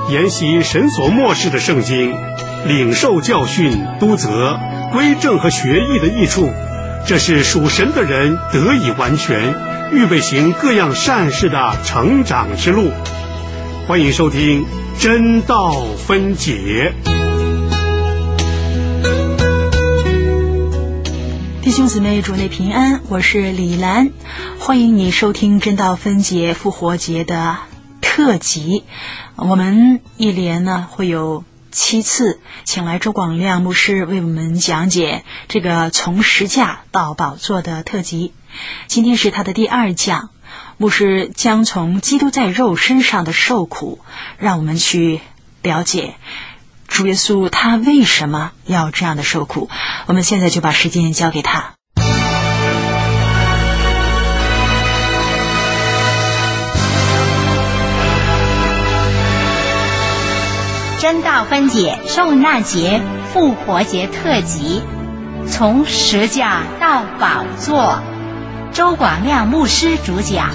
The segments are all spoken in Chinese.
研习神所默示的圣经，领受教训、督责、归正和学艺的益处，这是属神的人得以完全，预备行各样善事的成长之路。欢迎收听真道分解。 弟兄姊妹，主内平安，我是李兰，欢迎你收听真道分解复活节的特辑。我们一连呢会有7次请来周广亮牧师为我们讲解这个从十架到宝座的特辑。今天是他的第2讲，牧师将从基督在肉身上的受苦，让我们去了解主耶稣他为什么要这样的受苦。我们现在就把时间交给他。 真道分解受难节复活节特辑，从十架到宝座，周广亮牧师主讲。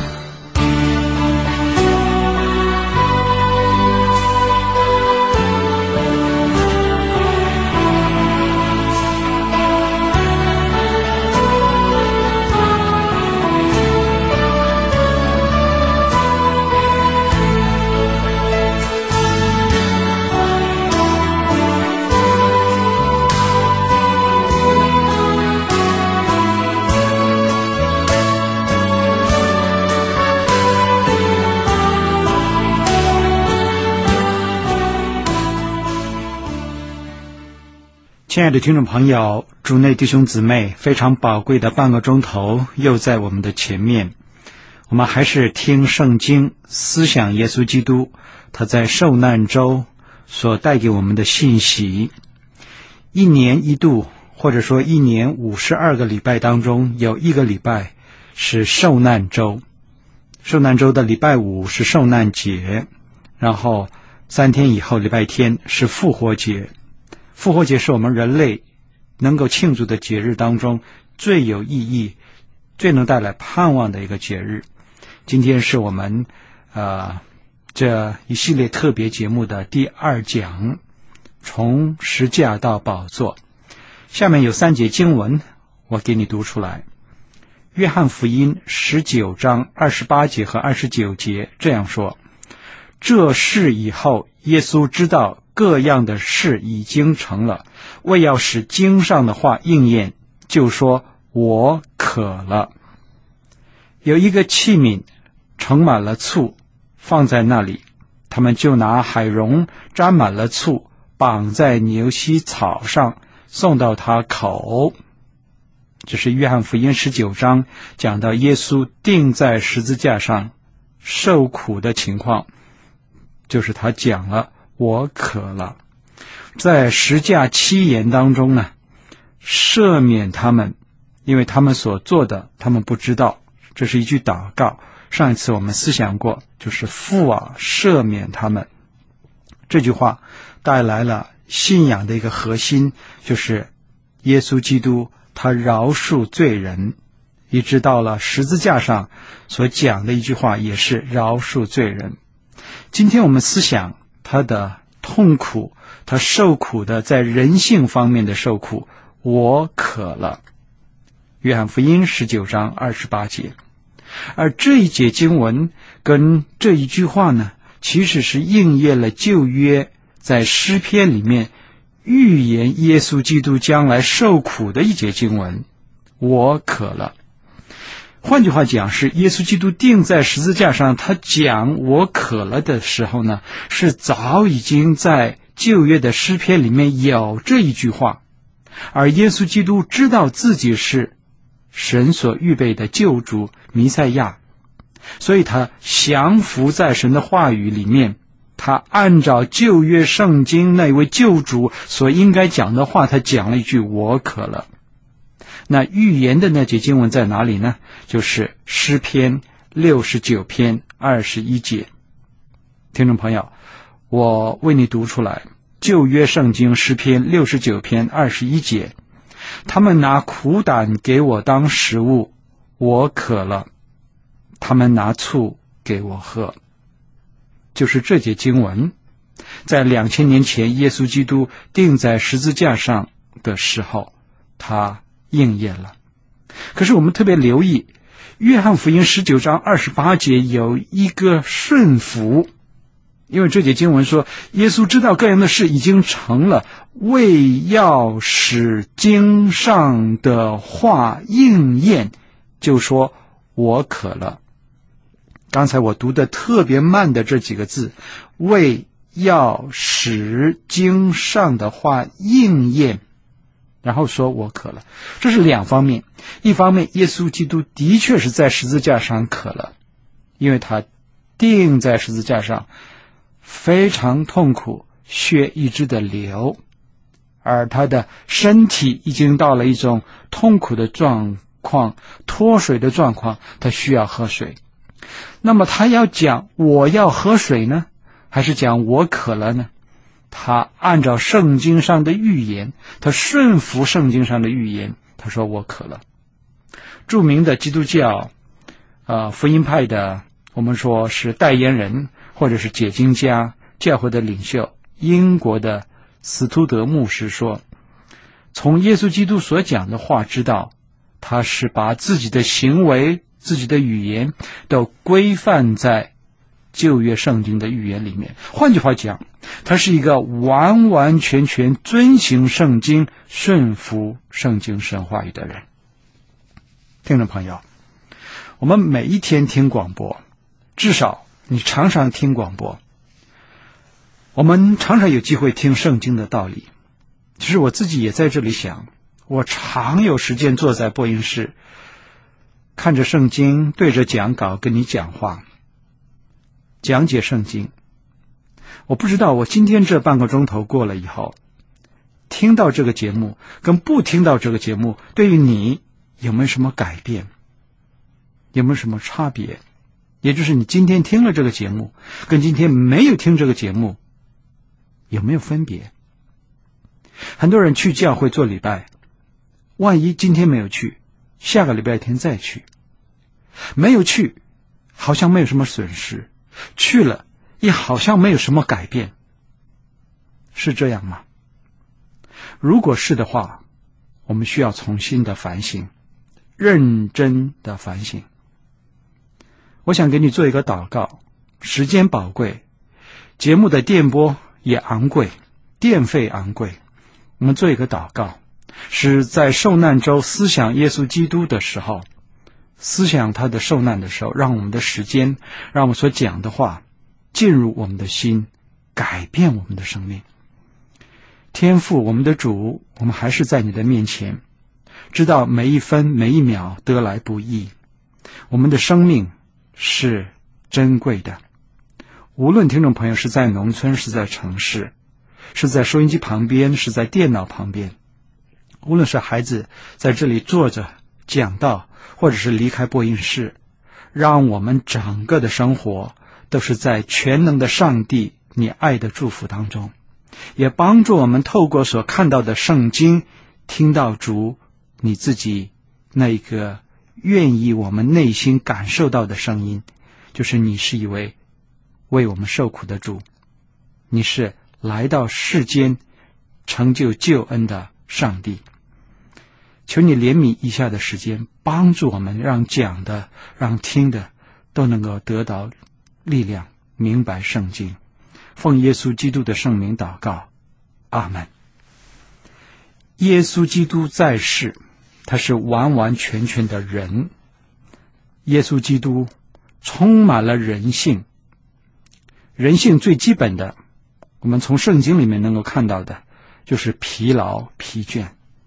亲爱的听众朋友，主内弟兄姊妹，非常宝贵的半个钟头又在我们的前面，我们还是听圣经，思想耶稣基督他在受难周所带给我们的信息。1年一度，或者说1年52个礼拜当中，有1个礼拜是受难周。受难周的礼拜5是受难节，然后3天以后礼拜天是复活节。复活节是我们人类能够庆祝的节日当中最有意义、最能带来盼望的一个节日。今天是我们这一系列特别节目的第2讲，从十架到宝座。下面有3节经文，我给你读出来。约翰福音19章28节和29节这样说：这事以后，耶稣知道各样的事已经成了，为要使经上的话应验，就说我渴了。有一个器皿盛满了醋，放在那里，他们就拿海蓉沾满了醋，绑在牛膝草上，送到他口。这是约翰福音19章讲到耶稣钉在十字架上受苦的情况，就是他讲了我渴了。在十架7言当中呢，赦免他们，因为他们所做的他们不知道，这是一句祷告。上一次我们思想过，就是父啊，赦免他们。这句话带来了信仰的一个核心，就是耶稣基督他饶恕罪人，一直到了十字架上所讲的一句话也是饶恕罪人。今天我们思想他的痛苦，他受苦的在人性方面的受苦，我渴了。约翰福音19章28节。而这一节经文跟这一句话呢，其实是应验了旧约在诗篇里面预言耶稣基督将来受苦的一节经文，我渴了。换句话讲，是耶稣基督钉在十字架上，他讲我渴了的时候呢，是早已经在旧约的诗篇里面有这一句话，而耶稣基督知道自己是神所预备的救主弥赛亚，所以他降服在神的话语里面，他按照旧约圣经那位救主所应该讲的话，他讲了一句我渴了。那预言的那节经文在哪里呢？就是诗篇69篇21节。听众朋友，我为你读出来，旧约圣经诗篇69篇21节，他们拿苦胆给我当食物，我渴了，他们拿醋给我喝。就是这节经文在2000年前耶稣基督钉在十字架上的时候，它应验了。可是我们特别留意约翰福音19章28节有一个顺服，因为这节经文说耶稣知道各样的事已经成了，为要使经上的话应验，就说我渴了。刚才我读的特别慢的这几个字，为要使经上的话应验，然后说我渴了，这是两方面。一方面耶稣基督的确是在十字架上渴了，因为他钉在十字架上非常痛苦，血一直的流，而他的身体已经到了一种痛苦的状况，脱水的状况，他需要喝水。那么他要讲我要喝水呢，还是讲我渴了呢？他按照圣经上的预言，他顺服圣经上的预言，他说我渴了。著名的基督教福音派的，我们说是代言人或者是解经家，教会的领袖，英国的斯图德牧师说，从耶稣基督所讲的话知道，他是把自己的行为自己的语言都规范在旧约圣经的预言里面。换句话讲，他是一个完完全全遵行圣经、顺服圣经神话语的人。听众朋友，我们每一天听广播，至少你常常听广播，我们常常有机会听圣经的道理。其实我自己也在这里想，我常有时间坐在播音室，看着圣经，对着讲稿跟你讲话，讲解圣经。我不知道我今天这半个钟头过了以后，听到这个节目跟不听到这个节目，对于你有没有什么改变，有没有什么差别？也就是你今天听了这个节目跟今天没有听这个节目有没有分别？很多人去教会做礼拜，万一今天没有去，下个礼拜天再去，没有去好像没有什么损失，去了也好像没有什么改变，是这样吗？如果是的话，我们需要重新的反省，认真的反省。我想给你做一个祷告，时间宝贵，节目的电波也昂贵，电费昂贵，我们做一个祷告，是在受难周思想耶稣基督的时候，思想他的受难的时候，让我们的时间，让我们所讲的话进入我们的心，改变我们的生命。天父，我们的主，我们还是在你的面前，知道每一分每一秒得来不易，我们的生命是珍贵的。无论听众朋友是在农村，是在城市，是在收音机旁边，是在电脑旁边，无论是孩子在这里坐着讲道，或者是离开播音室，让我们整个的生活都是在全能的上帝你爱的祝福当中，也帮助我们透过所看到的圣经，听到主你自己那个愿意我们内心感受到的声音，就是你是一位为我们受苦的主，你是来到世间成就救恩的上帝。求你怜悯以下的时间，帮助我们，让讲的让听的都能够得到力量，明白圣经。奉耶稣基督的圣名祷告，阿们。耶稣基督在世，他是完完全全的人，耶稣基督充满了人性。人性最基本的，我们从圣经里面能够看到的，就是疲劳疲倦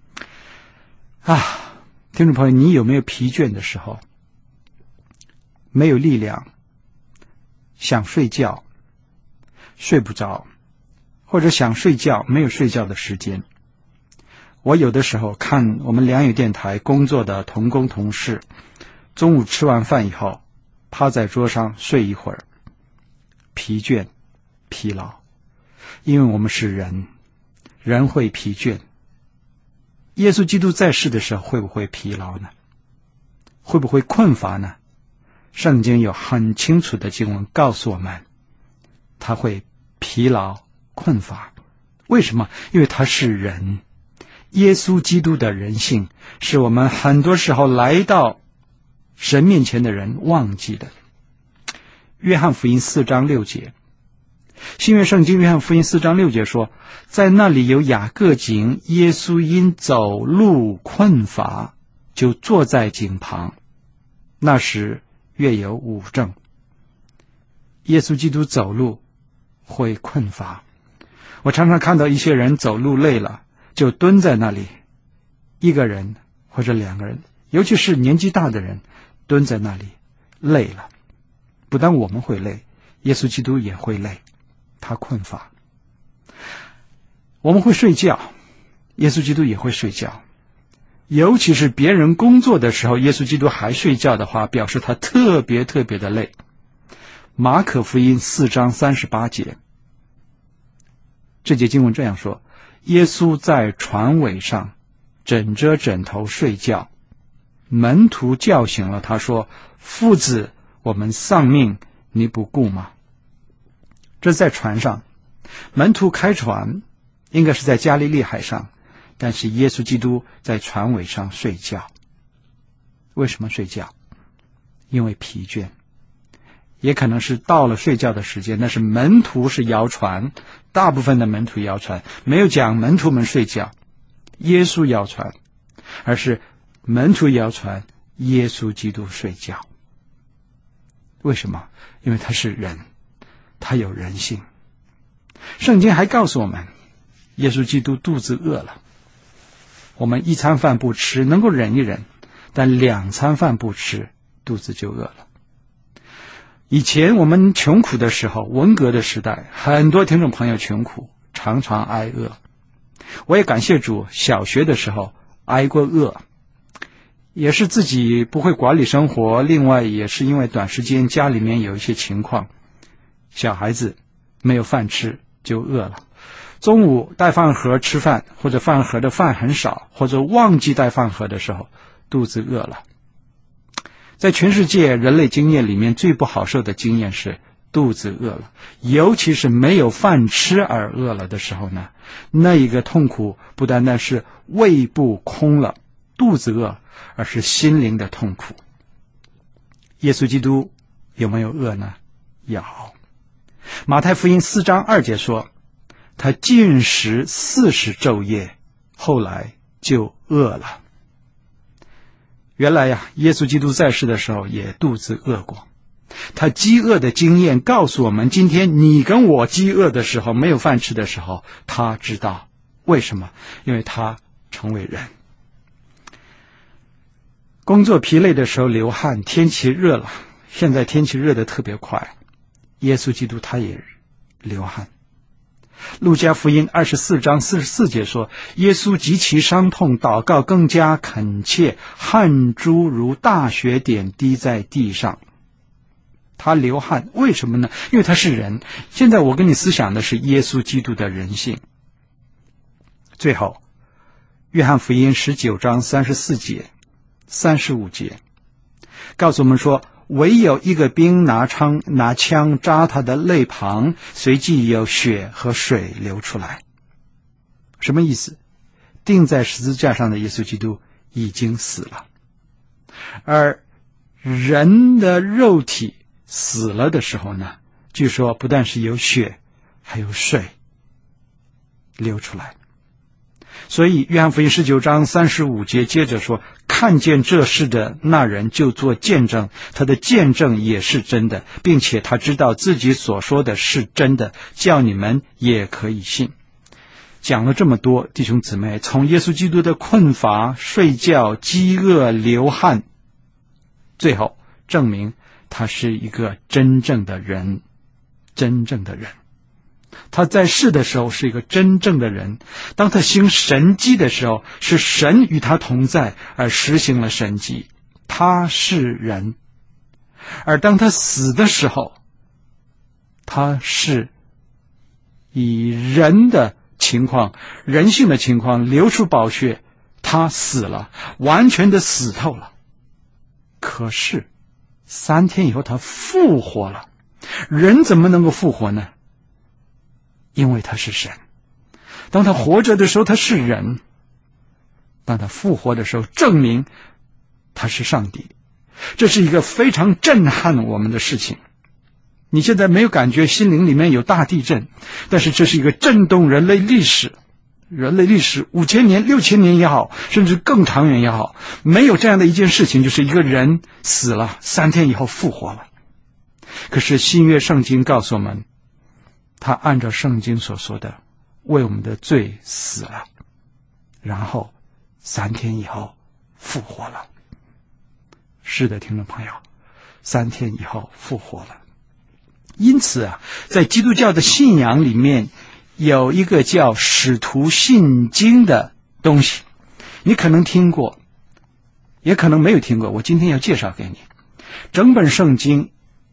听众朋友，你有没有疲倦的时候？没有力量，想睡觉睡不着，或者想睡觉没有睡觉的时间。我有的时候看我们良友电台工作的同工同事，中午吃完饭以后趴在桌上睡一会儿，疲倦疲劳。因为我们是人，人会疲倦。耶稣基督在世的时候会不会疲劳呢？会不会困乏呢？圣经有很清楚的经文告诉我们，他会疲劳、困乏。为什么？因为他是人。耶稣基督的人性是我们很多时候来到神面前的人忘记的。约翰福音4章6节，新约圣经约翰福音4章6节说，在那里有雅各井，耶稣因走路困乏，就坐在井旁。那时约有5正。耶稣基督走路会困乏。我常常看到一些人走路累了，就蹲在那里，一个人或者2个人，尤其是年纪大的人，蹲在那里累了。不但我们会累，耶稣基督也会累，他困乏。我们会睡觉，耶稣基督也会睡觉。尤其是别人工作的时候，耶稣基督还睡觉的话，表示他特别的累。马可福音4章38节，这节经文这样说，耶稣在船尾上枕着枕头睡觉，门徒叫醒了他说，夫子，我们丧命，你不顾吗？这在船上，门徒开船应该是在加利利海上，但是耶稣基督在船尾上睡觉。为什么睡觉？因为疲倦。也可能是到了睡觉的时间，但是门徒是摇船，大部分的门徒摇船，没有讲门徒们睡觉，耶稣摇船，而是门徒摇船，耶稣基督睡觉。为什么？因为他是人，他有人性。圣经还告诉我们，耶稣基督肚子饿了。我们1餐饭不吃能够忍一忍，但2餐饭不吃，肚子就饿了。以前我们穷苦的时候，文革的时代，很多听众朋友穷苦，常常挨饿。我也感谢主，小学的时候挨过饿，也是自己不会管理生活，另外也是因为短时间家里面有一些情况，小孩子没有饭吃就饿了。中午带饭盒吃饭，或者饭盒的饭很少，或者忘记带饭盒的时候，肚子饿了。在全世界人类经验里面，最不好受的经验是肚子饿了，尤其是没有饭吃而饿了的时候呢，那一个痛苦不单单是胃部空了，肚子饿，而是心灵的痛苦。耶稣基督有没有饿呢？有。马太福音4章2节说，他禁食40昼夜，后来就饿了。原来呀，耶稣基督在世的时候也肚子饿过。他饥饿的经验告诉我们，今天你跟我饥饿的时候，没有饭吃的时候，他知道为什么？因为他成为人。工作疲累的时候流汗，天气热了，现在天气热得特别快，耶稣基督他也流汗。路加福音24章44节说，耶稣极其伤痛，祷告更加恳切，汗珠如大雪点滴在地上。他流汗，为什么呢？因为他是人。现在我跟你思想的是耶稣基督的人性。最后，约翰福音19章34节、35节告诉我们说，唯有一个兵拿枪扎他的肋旁，随即有血和水流出来。什么意思？钉在十字架上的耶稣基督已经死了，而人的肉体死了的时候呢，据说不但是有血，还有水流出来。所以约翰福音19章35节接着说，看见这事的那人就做见证，他的见证也是真的，并且他知道自己所说的是真的，叫你们也可以信。讲了这么多，弟兄姊妹，从耶稣基督的困乏、睡觉、饥饿、流汗，最后证明他是一个真正的人，真正的人。他在世的时候是一个真正的人，当他行神迹的时候，是神与他同在而实行了神迹，他是人。而当他死的时候，他是以人的情况、人性的情况流出宝血，他死了，完全的死透了。可是3天以后他复活了。人怎么能够复活呢？ 因为他是神。当他活着的时候他是人，当他复活的时候证明他是上帝。这是一个非常震撼我们的事情。你现在没有感觉心灵里面有大地震，但是这是一个震动人类历史5000年6000年也好，甚至更长远也好，没有这样的一件事情，就是一个人死了3天以后复活了。可是新约圣经告诉我们，他按照圣经所说的为我们的罪死了，然后3天以后复活了。是的，听众朋友，3天以后复活了。因此啊，在基督教的信仰里面有一个叫使徒信经的东西，你可能听过，也可能没有听过，我今天要介绍给你。整本圣经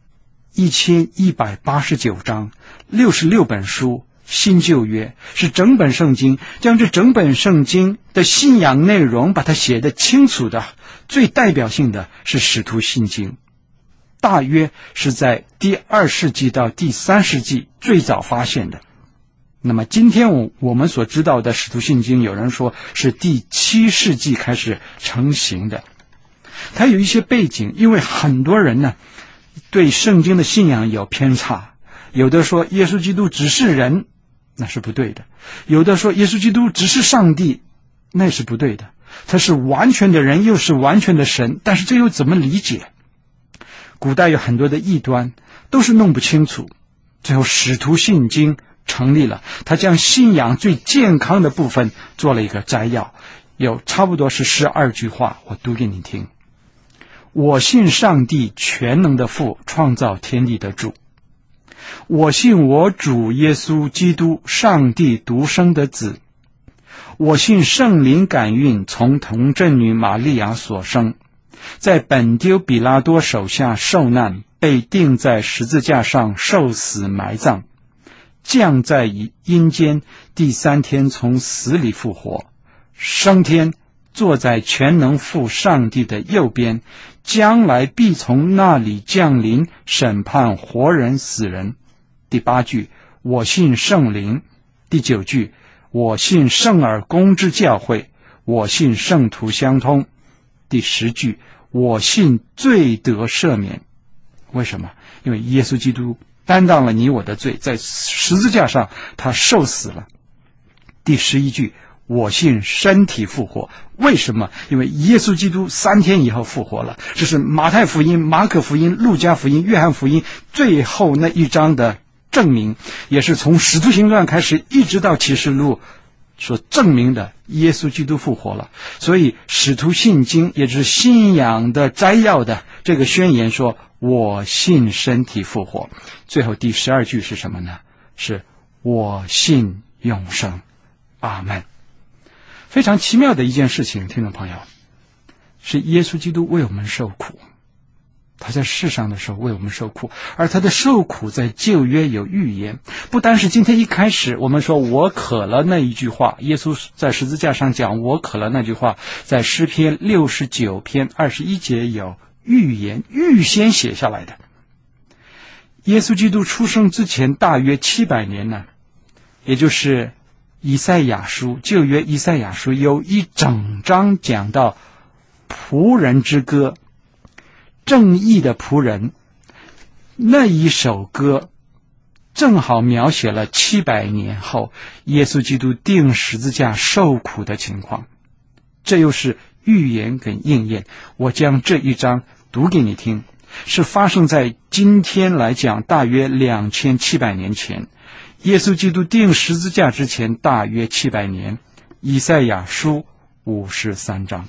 1189章，66本书，新旧约，是整本圣经，将这整本圣经的信仰内容把它写得清楚的，最代表性的是使徒信经，大约是在第2世纪到第3世纪最早发现的。那么今天我们所知道的使徒信经，有人说是第7世纪开始成型的。它有一些背景，因为很多人呢对圣经的信仰有偏差，有的说耶稣基督只是人，那是不对的；有的说耶稣基督只是上帝，那是不对的。他是完全的人，又是完全的神，但是这又怎么理解？古代有很多的异端，都是弄不清楚。最后使徒信经成立了，他将信仰最健康的部分做了一个摘要，有差不多是12句话，我读给你听。我信上帝全能的父，创造天地的主。我信我主耶稣基督，上帝独生的子。我信圣灵感孕，从童贞女玛利亚所生，在本丢比拉多手下受难，被钉在十字架上受死埋葬，降在阴间，第3天从死里复活，升天，坐在全能父上帝的右边，将来必从那里降临，审判活人死人。第8句，我信圣灵。第9句，我信圣而公之教会，我信圣徒相通。第10句，我信罪得赦免。为什么？因为耶稣基督担当了你我的罪，在十字架上他受死了。第11句，我信身体复活。为什么？因为耶稣基督3天以后复活了。这是马太福音、马可福音、路加福音、约翰福音最后那一章的证明，也是从使徒行传开始一直到启示录所证明的，耶稣基督复活了。所以使徒信经也就是信仰的摘要的这个宣言说，我信身体复活。最后第12句是什么呢？是我信永生。阿们。非常奇妙的一件事情，听众朋友，是耶稣基督为我们受苦。他在世上的时候为我们受苦，而他的受苦在旧约有预言。不单是今天一开始我们说我渴了那一句话，耶稣在十字架上讲我渴了那句话，在诗篇69篇21节有预言，预先写下来的。耶稣基督出生之前大约700年呢，也就是以赛亚书，旧约以赛亚书有一整章讲到仆人之歌，正义的仆人，那一首歌正好描写了700年后耶稣基督钉十字架受苦的情况。这又是预言跟应验。我将这一章读给你听，是发生在今天来讲大约2700年前，耶稣基督钉十字架之前大约700年，以赛亚书53章。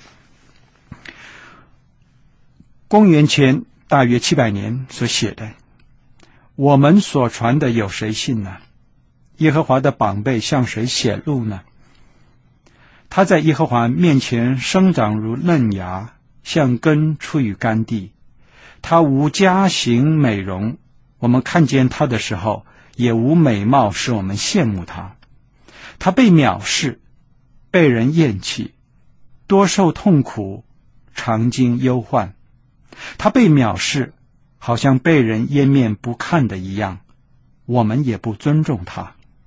公元前大约700年所写的，我们所传的有谁信呢？耶和华的膀臂向谁显露呢？他在耶和华面前生长如嫩芽，像根出于干地。他无家型美容，我们看见他的时候也无美貌使我们羡慕他。他被藐视，被人厌弃，多受痛苦，常经忧患。他被藐视，好像被人湮灭不看的一样，我们也不尊重他。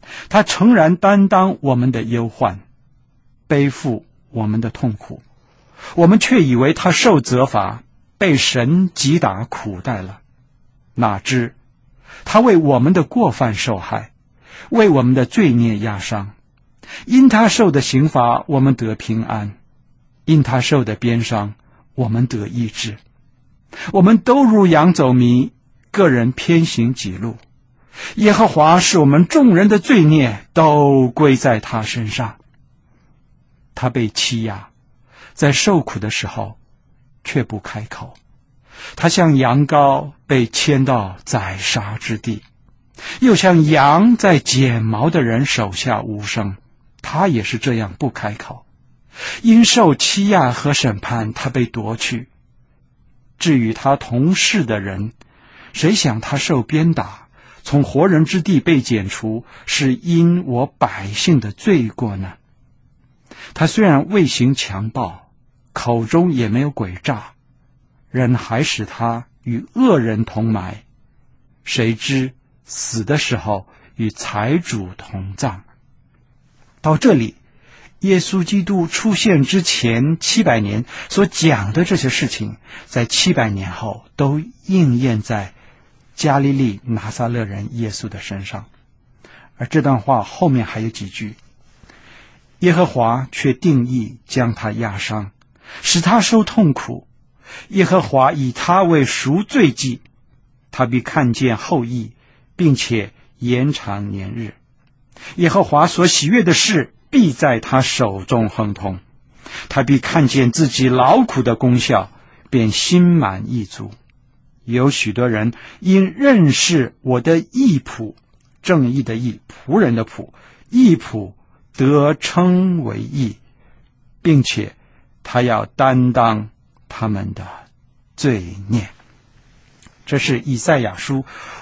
他诚然担当我们的忧患，背负我们的痛苦，我们却以为他受责罚，被神击打苦待了。哪知他为我们的过犯受害，为我们的罪孽压伤。因他受的刑罚，我们得平安；因他受的鞭伤，我们得医治。我们都如羊走迷，个人偏行己路。耶和华使我们众人的罪孽都归在他身上。他被欺压，在受苦的时候却不开口。他像羊羔被牵到宰杀之地，又像羊在剪毛的人手下无声，他也是这样不开口。因受欺压和审判，他被夺去。至于他同事的人，谁想他受鞭打，从活人之地被剪除，是因我百姓的罪过呢？他虽然未行强暴，口中也没有诡诈，人还使他与恶人同埋，谁知死的时候与财主同葬。到这里，耶稣基督出现之前700年所讲的这些事情，在700年后都应验在加利利拿撒勒人耶稣的身上。而这段话后面还有几句，耶和华却定义将他压伤，使他受痛苦。耶和华以他为赎罪祭，他必看见后裔，并且延长年日。耶和华所喜悦的事，必在他手中亨通。他必看见自己劳苦的功效，便心满意足。有许多人因认识我的义仆，正义的义，仆人的仆，义仆得称为义，并且他要担当他们的罪孽。这是以赛亚书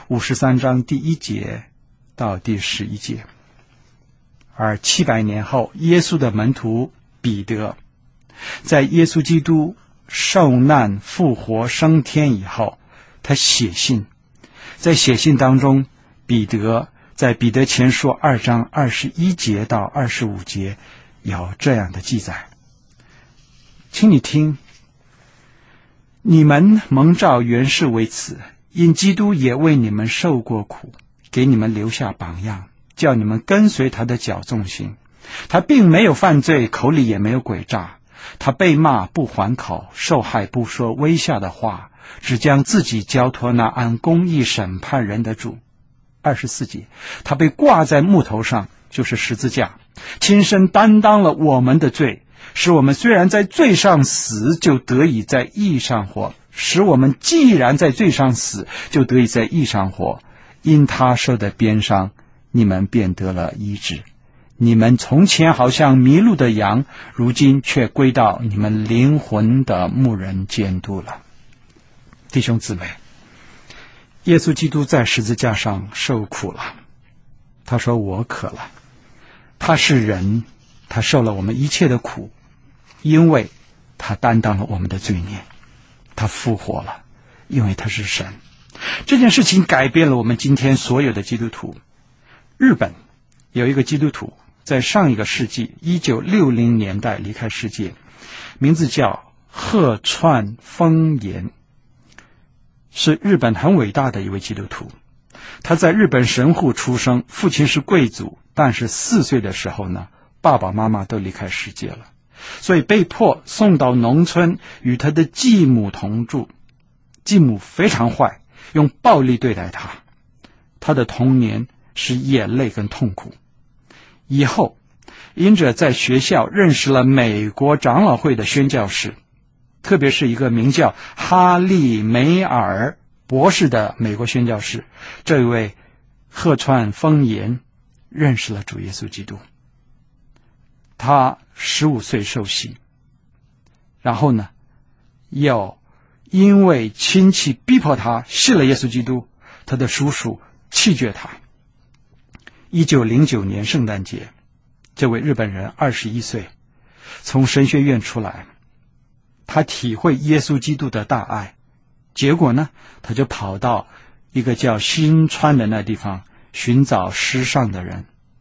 53章第1节到第11节。而700年后，耶稣的门徒彼得，在耶稣基督受难复活升天以后，他写信。在写信当中，彼得在彼得前书2章21节到25节有这样的记载，请你听：你们蒙召原是为此，因基督也为你们受过苦，给你们留下榜样，叫你们跟随他的脚纵行。他并没有犯罪，口里也没有诡诈。他被骂不还口，受害不说微笑的话，只将自己交托那按公义审判人的主。24节，他被挂在木头上，就是十字架，亲身担当了我们的罪，使我们虽然在罪上死，就得以在义上活；使我们既然在罪上死，就得以在义上活。因他受的鞭伤，你们便得了医治。你们从前好像迷路的羊，如今却归到你们灵魂的牧人监督了。弟兄姊妹，耶稣基督在十字架上受苦了。他说我渴了。他是人，他受了我们一切的苦，因为他担当了我们的罪孽。他复活了，因为他是神。这件事情改变了我们今天所有的基督徒。日本有一个基督徒在上一个世纪1960年代离开世界，名字叫鹤川丰彦，是日本很伟大的一位基督徒。他在日本神户出生，父亲是贵族，但是4岁的时候呢，爸爸妈妈都离开世界了，所以被迫送到农村与他的继母同住。继母非常坏，用暴力对待他。他的童年是眼泪跟痛苦。以后因着在学校认识了美国长老会的宣教士，特别是一个名叫哈利梅尔博士的美国宣教士，这位鹤川丰彦认识了主耶稣基督。他15岁受洗，然后呢，又因为亲戚逼迫他信了耶稣基督，他的叔叔弃绝他。1909年圣诞节，这位日本人21岁，从神学院出来，他体会耶稣基督的大爱，结果呢，他就跑到一个叫新川的那地方寻找失丧的人，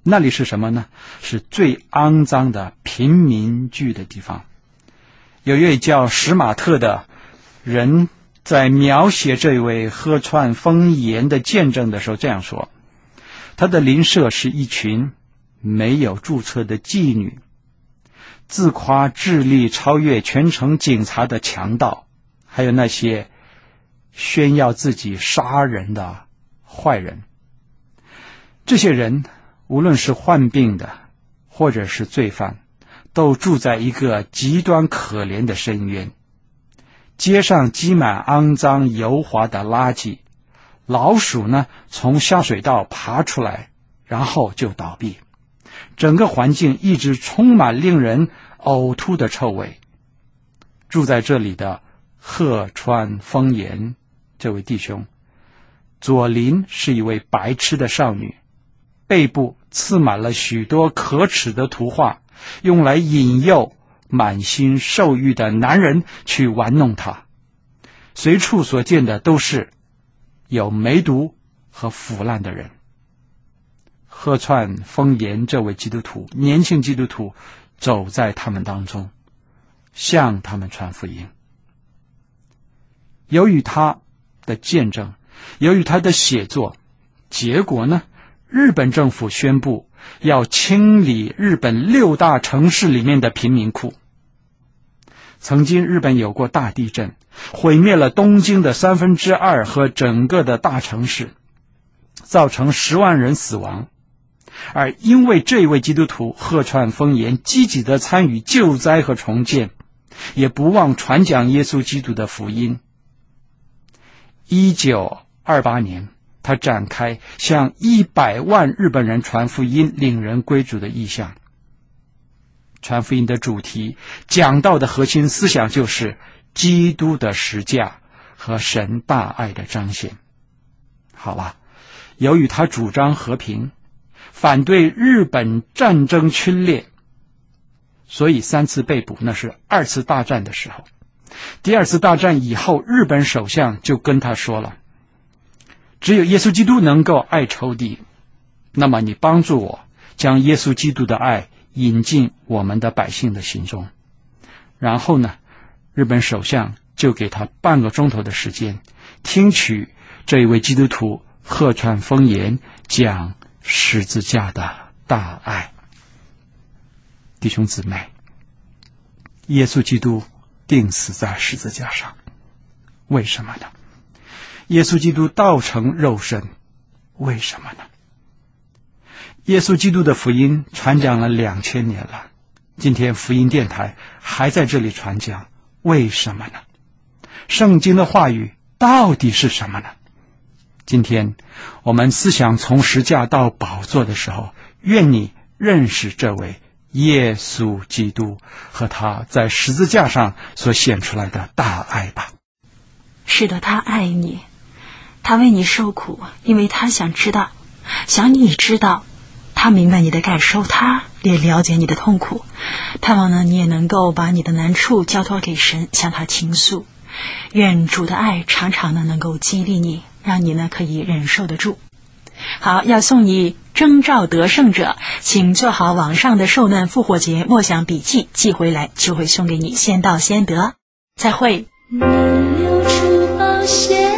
那里是什么呢？是最肮脏的贫民聚的地方。有一位叫史马特的人在描写这位喝串风言的见证的时候这样说，他的邻舍是一群没有注册的妓女，自夸智力超越全城警察的强盗，还有那些炫耀自己杀人的坏人。这些人无论是患病的或者是罪犯，都住在一个极端可怜的深渊。街上积满肮脏油滑的垃圾，老鼠呢从下水道爬出来，然后就倒闭。整个环境一直充满令人呕吐的臭味。住在这里的鹤川丰彦这位弟兄，左邻是一位白痴的少女，背部刺满了许多可耻的图画，用来引诱满心兽欲的男人去玩弄她。随处所见的都是有梅毒和腐烂的人。鹤川丰彦这位基督徒，年轻基督徒，走在他们当中，向他们传福音。由于他的见证，由于他的写作，结果呢，日本政府宣布要清理日本6大城市里面的贫民窟。曾经日本有过大地震，毁灭了东京的2/3和整个的大城市，造成10万人死亡。而因为这位基督徒鹤川丰彦积极地参与救灾和重建，也不忘传讲耶稣基督的福音。1928年，他展开向100万日本人传福音、领人归主的意向。传福音的主题讲到的核心思想就是基督的十架和神大爱的彰显。好了，由于他主张和平，反对日本战争侵略，所以3次被捕，那是2次大战的时候。第2次大战以后，日本首相就跟他说了，只有耶稣基督能够爱仇敌，那么你帮助我将耶稣基督的爱引进我们的百姓的心中。然后呢，日本首相就给他半个钟头的时间，听取这一位基督徒鹤川丰彦讲十字架的大爱。弟兄姊妹，耶稣基督钉死在十字架上，为什么呢？耶稣基督道成肉身，为什么呢？耶稣基督的福音传讲了2000年了，今天福音电台还在这里传讲，为什么呢？圣经的话语到底是什么呢？今天我们思想从十架到宝座的时候，愿你认识这位耶稣基督和他在十字架上所显出来的大爱吧。 是的，他爱你，他为你受苦，因为他想你知道，他明白你的感受，他也了解你的痛苦。盼望呢，你也能够把你的难处交托给神，向他倾诉。愿主的爱常常呢能够激励你，让你呢可以忍受得住。好，要送你征召得胜者，请做好网上的受难复活节默想笔记，寄回来就会送给你，先到先得。再会。 你流出宝血